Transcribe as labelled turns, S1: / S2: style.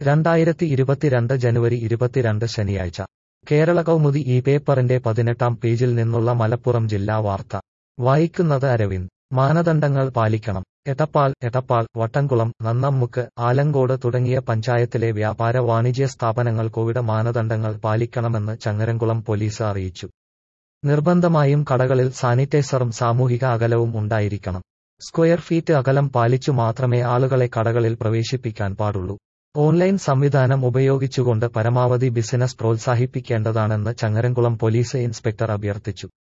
S1: 2022 ജനുവരി 22 ശനിയാഴ്ച കേരള കൗമുദി ഈ പേപ്പറിന്റെ 18-ാം പേജിൽ നിന്നുള്ള മലപ്പുറം ജില്ലാ വാർത്ത വായിക്കുന്നത് അരവിന്ദ്. മാനദണ്ഡങ്ങൾ പാലിക്കണം. എടപ്പാൾ, വട്ടംകുളം, നന്നമ്മുക്ക്, ആലങ്കോട് തുടങ്ങിയ പഞ്ചായത്തിലെ വ്യാപാര വാണിജ്യ സ്ഥാപനങ്ങൾ കോവിഡ് മാനദണ്ഡങ്ങൾ പാലിക്കണമെന്ന് ചങ്ങരംകുളം പോലീസ് അറിയിച്ചു. നിർബന്ധമായും കടകളിൽ സാനിറ്റൈസറും സാമൂഹിക അകലവും ഉണ്ടായിരിക്കണം. സ്ക്വയർ ഫീറ്റ് അകലം പാലിച്ചു മാത്രമേ ആളുകളെ കടകളിൽ പ്രവേശിപ്പിക്കാൻ പാടുള്ളൂ. ഓൺലൈൻ സംവിധാനം ഉപയോഗിച്ചുകൊണ്ട് പരമാവധി ബിസിനസ് പ്രോത്സാഹിപ്പിക്കേണ്ടതാണെന്ന് ചങ്ങരംകുളം പോലീസ് ഇൻസ്പെക്ടർ അഭ്യർത്ഥിച്ചു.